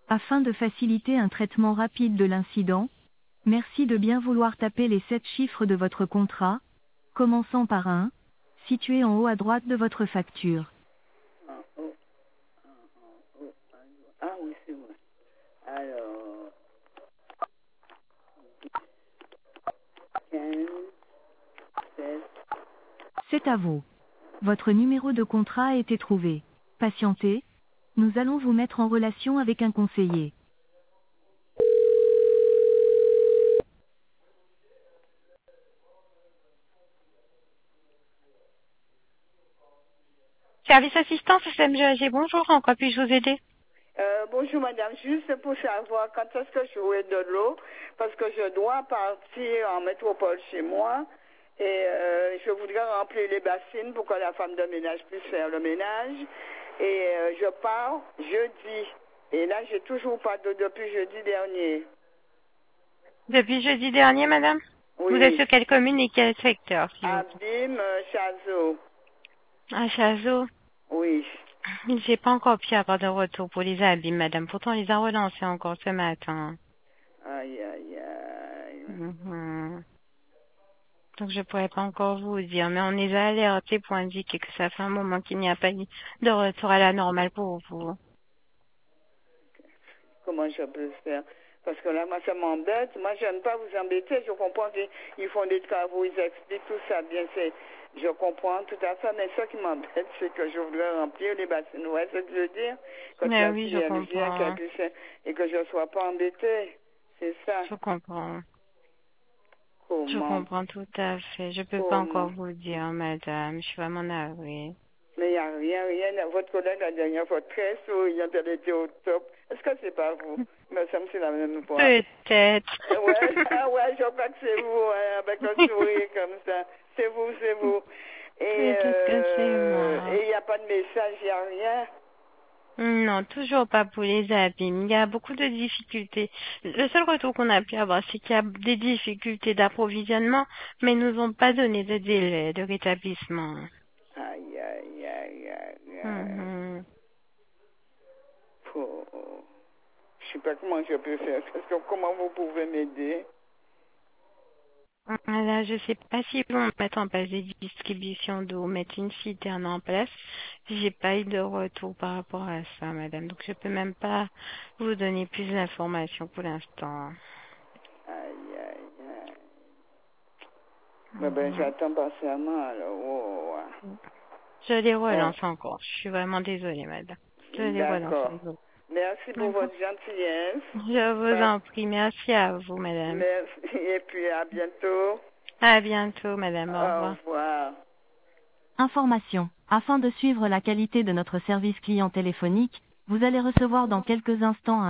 Afin de faciliter un traitement rapide de l'incident, merci de bien vouloir taper les 7 chiffres de votre contrat, commençant par un, situé en haut à droite de votre facture. Ah, oh, ah, oh, oh, ah oui, c'est vrai. Alors, 15, 7. C'est à vous. Votre numéro de contrat a été trouvé. Patientez, nous allons vous mettre en relation avec un conseiller. Service assistance SMGAG, bonjour, en quoi puis-je vous aider? Bonjour madame, juste pour savoir quand est-ce que j'aurai de l'eau, parce que je dois partir en métropole chez moi et je voudrais remplir les bassines pour que la femme de ménage puisse faire le ménage. Et je pars jeudi. Et là, j'ai toujours pas d'eau depuis jeudi dernier. Depuis jeudi dernier, madame? Vous êtes Oui, sur quelle commune et quel secteur, s'il vous plaît? Abîme, Chazo. À Chazot. Oui. J'ai pas encore pu avoir de retour pour les abîmes, madame. Pourtant, on les a relancés encore ce matin. Aïe, aïe, aïe. Mhm. Donc, je pourrais pas encore vous dire, mais on les a alertés pour indiquer que ça fait un moment qu'il n'y a pas eu de retour à la normale pour vous. Comment je peux faire? Parce que là, moi, ça m'embête. Moi, j'aime pas vous embêter. Je comprends qu'ils font des travaux, ils expliquent tout ça bien. Je comprends tout à fait. Mais ce qui m'embête, c'est que je voudrais remplir les bassins. Vous voyez ce que je veux dire? Quand Mais la oui, je fille, elle vient, qu'elle comprends. puisse, et que je sois pas embêtée. C'est ça. Je comprends. Je Comment? comprends tout à fait. Je peux pas encore Comment? vous dire, madame. Je suis vraiment navrée. Mais il n'y a rien, rien. Votre collègue, la dernière fois, très souriante, elle était au top. Est-ce que c'est pas vous? Il me semble que c'est la même voix. Peut-être. Ouais, ah ouais, je crois que c'est vous, hein, avec un sourire comme ça. C'est vous, c'est vous. Peut-être que c'est moi. Et il n'y a pas de message, il n'y a rien. Non, toujours pas pour les abîmes. Il y a beaucoup de difficultés. Le seul retour qu'on a pu avoir, c'est qu'il y a des difficultés d'approvisionnement, mais ils nous ont pas donné de délai de rétablissement. Aïe, aïe, aïe, aïe, aïe. Mhm. Oh, je sais pas comment je peux faire. Parce que comment vous pouvez m'aider? Là, je sais pas s'ils vont mettre en place des distributions d'eau, mettre une citerne en place. J'ai pas eu de retour par rapport à ça, madame. Donc, je peux même pas vous donner plus d'informations pour l'instant. Aïe, aïe, aïe. Ben, Mhm. j'attends patiemment, alors. Oh, Je les oh. relance encore. Je suis vraiment désolée, madame. Je les relance D'accord. encore. Merci pour D'accord. votre gentillesse. Je vous en prie. Merci à vous, madame. Merci et puis à bientôt. À bientôt, madame. Au Au revoir. revoir. Information. Afin de suivre la qualité de notre service client téléphonique, vous allez recevoir dans quelques instants un